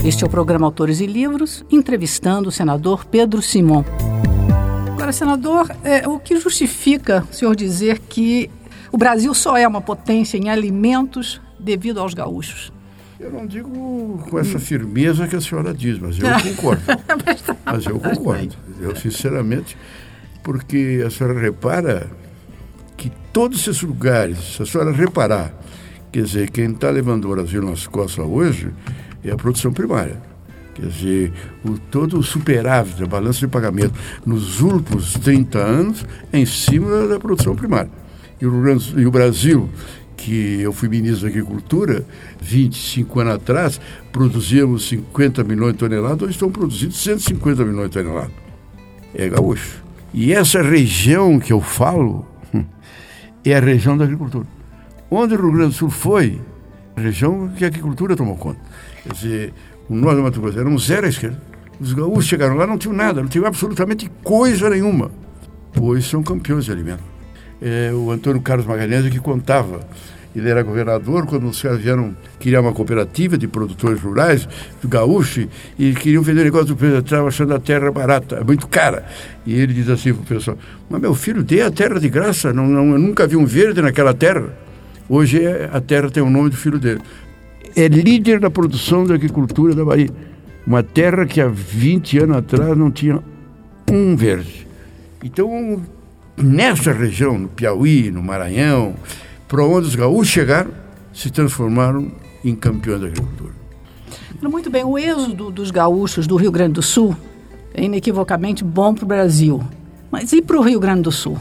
Este é o programa Autores e Livros, entrevistando o senador Pedro Simon. Agora, senador, o que justifica o senhor dizer que o Brasil só é uma potência em alimentos devido aos gaúchos? Eu não digo com essa firmeza que a senhora diz, mas eu concordo. Mas eu concordo. Eu, sinceramente, porque a senhora repara que todos esses lugares, se a senhora reparar, quer dizer, quem está levando o Brasil nas costas hoje é a produção primária. Quer dizer, todo o superávit da balança de pagamento nos últimos 30 anos é em cima da produção primária. E o Brasil, que eu fui ministro da Agricultura, 25 anos atrás, produzíamos 50 milhões de toneladas, hoje estão produzindo 150 milhões de toneladas. É gaúcho. E essa região que eu falo é a região da agricultura. Onde o Rio Grande do Sul foi, a região que a agricultura tomou conta. Quer dizer, o norte do Mato Grosso era um zero à esquerda. Os gaúchos chegaram lá, não tinham nada, não tinham absolutamente coisa nenhuma. Hoje são campeões de alimento. O Antônio Carlos Magalhães que contava. Ele era governador quando os caras vieram criar uma cooperativa de produtores rurais, do gaúcho, e queriam vender o negócio do preço, estavam achando a terra barata, muito cara. E ele diz assim para o pessoal: mas meu filho, dê a terra de graça, eu nunca vi um verde naquela terra. Hoje a terra tem o nome do filho dele. É líder da produção da agricultura da Bahia. Uma terra que há 20 anos atrás não tinha um verde. Então, nessa região, no Piauí, no Maranhão, para onde os gaúchos chegaram, se transformaram em campeões da agricultura. Muito bem, o êxodo dos gaúchos do Rio Grande do Sul é inequivocamente bom para o Brasil. Mas e para o Rio Grande do Sul?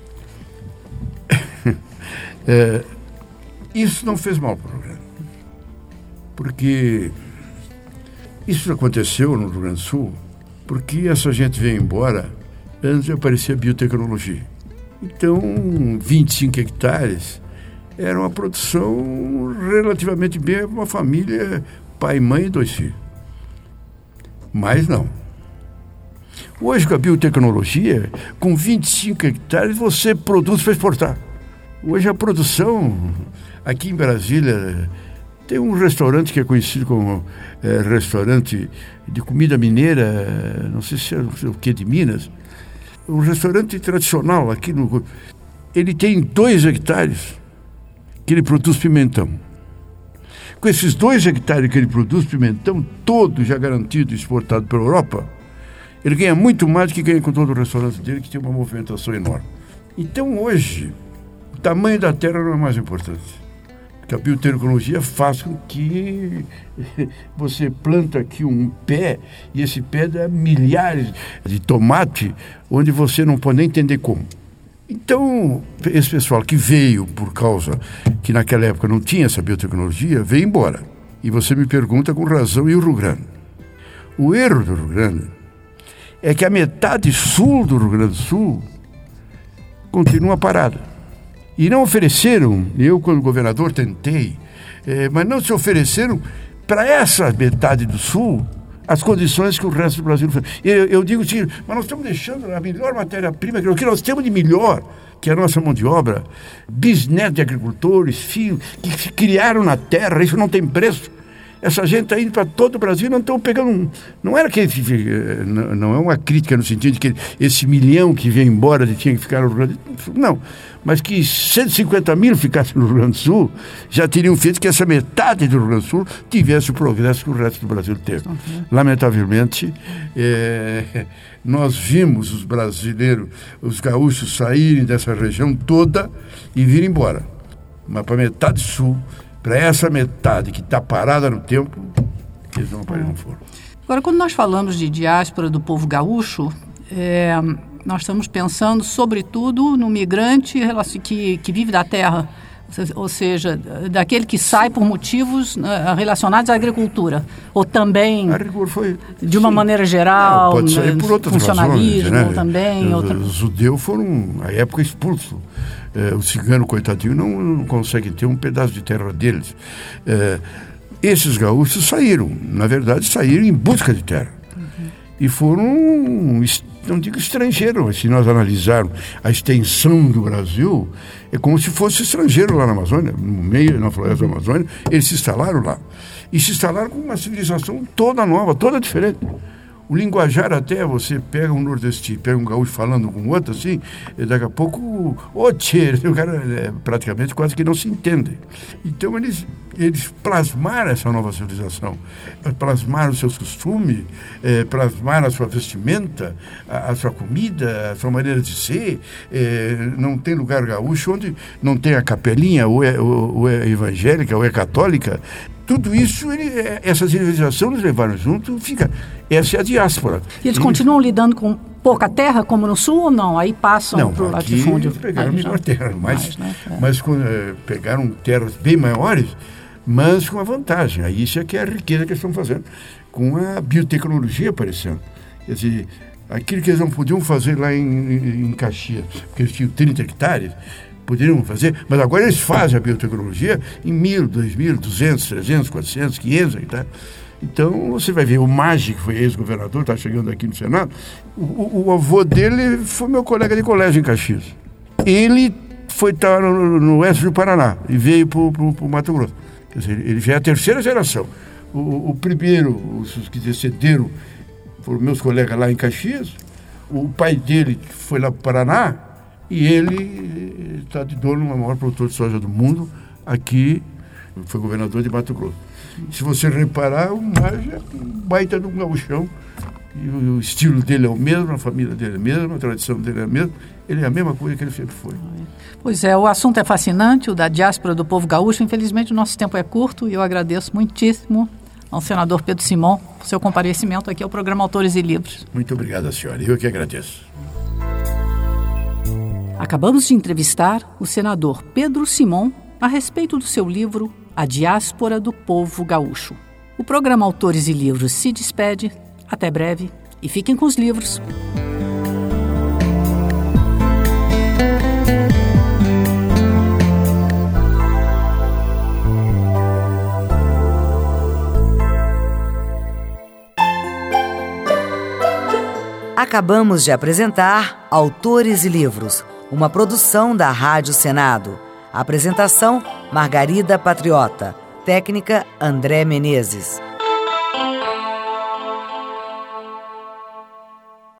Isso não fez mal para o Rio Grande. Porque isso aconteceu no Rio Grande do Sul porque essa gente veio embora antes de aparecer a biotecnologia. Então, 25 hectares era uma produção relativamente bem para uma família, pai, mãe e 2 filhos. Mas não. Hoje, com a biotecnologia, com 25 hectares, você produz para exportar. Hoje a produção, aqui em Brasília, tem um restaurante que é conhecido como restaurante de comida mineira, não sei se é o que de Minas, um restaurante tradicional aqui no... Ele tem 2 hectares que ele produz pimentão. Com esses 2 hectares que ele produz pimentão, todo já garantido e exportado para a Europa, ele ganha muito mais do que ganha com todo o restaurante dele, que tem uma movimentação enorme. Então hoje, o tamanho da terra não é mais importante. Porque a biotecnologia faz com que você planta aqui um pé e esse pé dá milhares de tomate, onde você não pode nem entender como. Então, esse pessoal que veio por causa que naquela época não tinha essa biotecnologia, veio embora. E você me pergunta com razão, e o Rio Grande? O erro do Rio Grande é que a metade sul do Rio Grande do Sul continua parada. E não ofereceram, eu como governador tentei, mas não se ofereceram para essa metade do sul as condições que o resto do Brasil fez. Eu digo assim, mas nós estamos deixando a melhor matéria-prima, que nós temos de melhor, que é a nossa mão de obra, bisnetos de agricultores, filhos, que criaram na terra, isso não tem preço. Essa gente está indo para todo o Brasil, não estão pegando... Não era que... Não é uma crítica no sentido de que esse 1 milhão que veio embora tinha que ficar no Rio Grande do Sul. Não. Mas que 150 mil ficassem no Rio Grande do Sul, já teriam feito que essa metade do Rio Grande do Sul tivesse o progresso que o resto do Brasil teve. Lamentavelmente, nós vimos os brasileiros, os gaúchos saírem dessa região toda e virem embora. Mas para a metade sul... Para essa metade que está parada no tempo, eles não foram. Agora, quando nós falamos de diáspora do povo gaúcho, nós estamos pensando, sobretudo, no migrante que vive da terra, ou seja, daquele que sai por motivos relacionados à agricultura, ou também, de uma maneira geral, pode sair por outras funcionalismo, razões, né? Também. Os judeus foram, à época, expulsos. O cigano, coitadinho, não consegue ter um pedaço de terra deles. Esses gaúchos saíram, na verdade, saíram em busca de terra. e foram, não digo estrangeiro, mas se nós analisarmos a extensão do Brasil, é como se fosse estrangeiro lá na Amazônia, no meio, na floresta da Amazônia, eles se instalaram lá. E se instalaram com uma civilização toda nova, toda diferente. O linguajar até, você pega um nordestino, pega um gaúcho falando com outro assim, e daqui a pouco, o cara praticamente quase que não se entende. Então eles plasmaram essa nova civilização, plasmaram os seus costumes, plasmaram a sua vestimenta, a sua comida, a sua maneira de ser. Não tem lugar gaúcho onde não tem a capelinha, ou é evangélica, ou é católica. Tudo isso, essa civilização eles levaram junto, essa é a diáspora. E eles continuam lidando com pouca terra, como no sul, ou não? Aí passam para o latifúndio? Não, pegaram menor terra, mas pegaram terras bem maiores, mas com a vantagem. Aí isso é que é a riqueza que eles estão fazendo, com a biotecnologia aparecendo. Quer dizer, aquilo que eles não podiam fazer lá em Caxias, porque eles tinham 30 hectares, poderiam fazer, mas agora eles fazem a biotecnologia em 1.000, 2.000, 200, 300, 400, 500 hectares. Então, você vai ver, o Maggi, que foi ex-governador, está chegando aqui no Senado, o avô dele foi meu colega de colégio em Caxias. Ele estar no oeste do Paraná e veio para o Mato Grosso. Quer dizer, ele já é a terceira geração. O primeiro, os que descenderam, foram meus colegas lá em Caxias. O pai dele foi lá para o Paraná, e ele está de dono no maior produtor de soja do mundo, aqui, foi governador de Mato Grosso. Se você reparar, o Maggi é um baita de um gauchão, e o estilo dele é o mesmo, a família dele é a mesma, a tradição dele é a mesma, ele é a mesma coisa que ele sempre foi. Pois é, o assunto é fascinante, o da diáspora do povo gaúcho. Infelizmente o nosso tempo é curto e eu agradeço muitíssimo ao senador Pedro Simon por seu comparecimento aqui ao programa Autores e Livros. Muito obrigado, senhora, eu que agradeço. Acabamos de entrevistar o senador Pedro Simon a respeito do seu livro A Diáspora do Povo Gaúcho. O programa Autores e Livros se despede. Até breve e fiquem com os livros. Acabamos de apresentar Autores e Livros, uma produção da Rádio Senado. Apresentação: Margarida Patriota. Técnica: André Menezes.